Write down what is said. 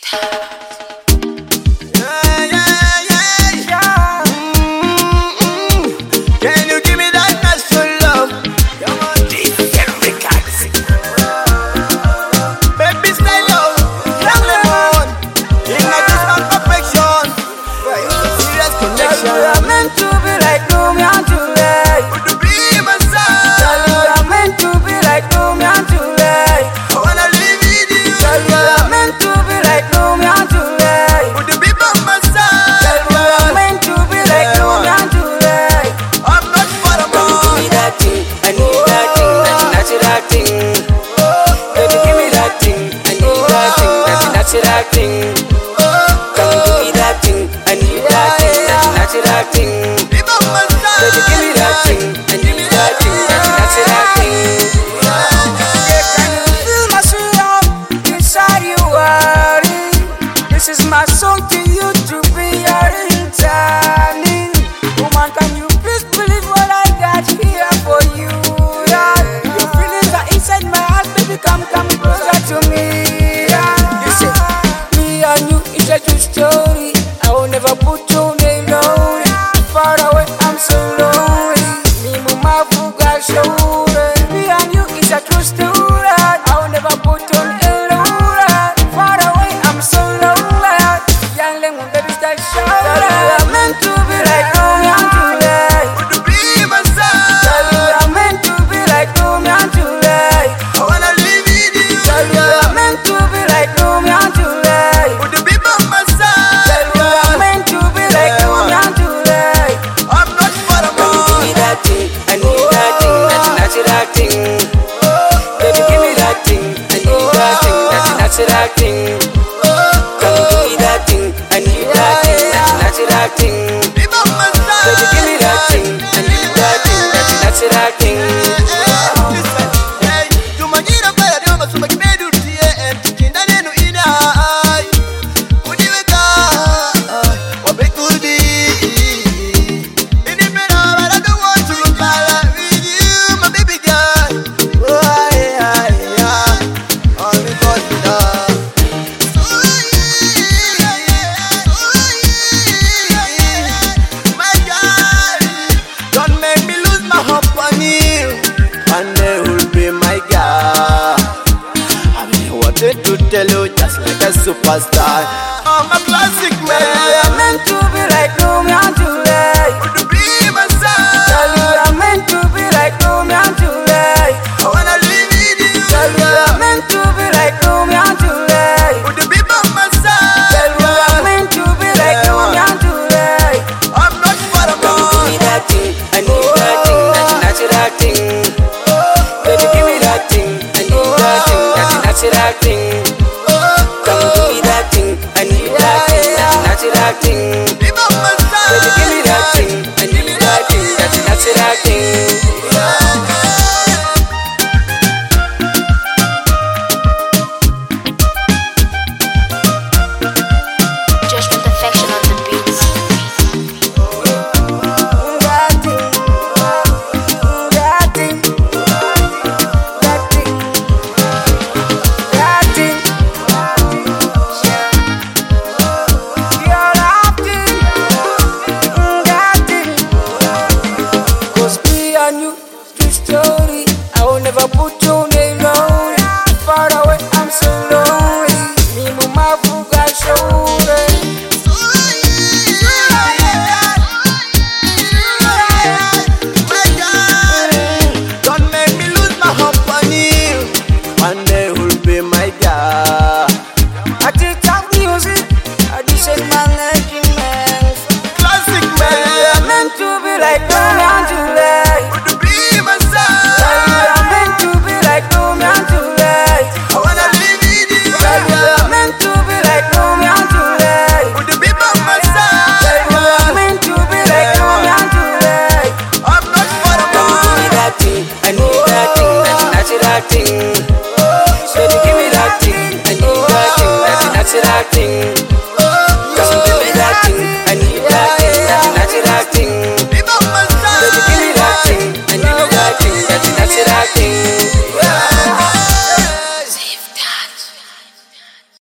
Can you give me that natural love? Baby style love, young lemon. Ignite my perfection. Serious connection. We are meant to be like Romeo and Juliet. Would you be my side? We are meant to be like Romeo and Juliet. I wanna live with you. We are meant to be like Romeo and Juliet. Would you be by my side? We are meant to be like Romeo and Juliet. I'm not for a Give man. me that thing, I need that thing, that's a natural thing. Baby, give me that thing, I need that thing, that's a natural thing. Come give me that thing, I need that thing, that's a natural thing. Be by my side. Baby, give me that thing, I need that thing, that's a natural thing. Can you feel my sweet inside you, worry? This is my song to you to be your returning. Woman, can you please believe what I got here for you? Yeah. Your feelings are inside my heart, baby, come closer to me. Yeah. Listen, me and you is a true story. I will never put you alone. Far away, I'm so lonely. Me, mama, fuga, show. Me and you is a true story. I will never put you alone. Far away, I'm so lonely. Young lemon, baby, start shouting. We are meant to be like Romeo and Juliet. Would you be my side? We are meant to be like Romeo and Juliet. I wanna live with you. We are meant to be like Romeo and Juliet. Would you be by my side? We are meant to be like Romeo and Juliet. I'm not for a Baby, give me man. that thing, I need that thing, that's a natural thing. Baby, give me that thing, I need that thing, that's a natural thing. Come give me that thing, I need that thing, that's a natural thing. Be by my side. Baby, give me that thing, I need that thing, that's a natural thing. Listen, hey, tumagira pale ndio masuma kimedu tie kinda nenu ina ai. Kudiweka wabekudi. Inimena but I don't want to fall with you, my baby girl. Oh yeah. All because you love. My girl, don't make me lose my hope on you. One day will be my girl. I've been wanting to tell you just like a superstar. I'm a classic We are man. meant to be like Romeo and Juliet. Would you be my We side? are meant to be like Romeo and Juliet. I wanna live with you. We are meant to be like Romeo and Juliet. Would you be by my side? We are meant to be like Romeo and Juliet. I'm not for a Baby, give me man. that thing, I need that thing, that's a natural thing. Baby, give me that thing, I need that thing, that's a natural thing. Come give me that thing, I need that thing, that's a natural thing. Be by my Baby, give me that side. thing, I need that thing, that's a natural thing. Judgment affection on the beats. That thing, that thing, that thing, that thing. You're laughing, that thing. 'Cause me and you, true story. I will never put you alone. Far away, I'm so lonely. Me, mama, fuga, show. Don't make me lose my hope on you. One day will be my girl. I did talk music, I did say my arguments. Classic We are man. meant to be like Romeo and Juliet. Would you be my We side? are meant to be like Romeo and Juliet. I wanna live with you. We are meant to be like Romeo and Juliet. Would you be by my side? We are meant to be like Romeo and Juliet. I'm not for a Come give me man. that thing, I need that thing, that's a natural thing. Baby, give me that thing, I need that thing, that's a natural thing.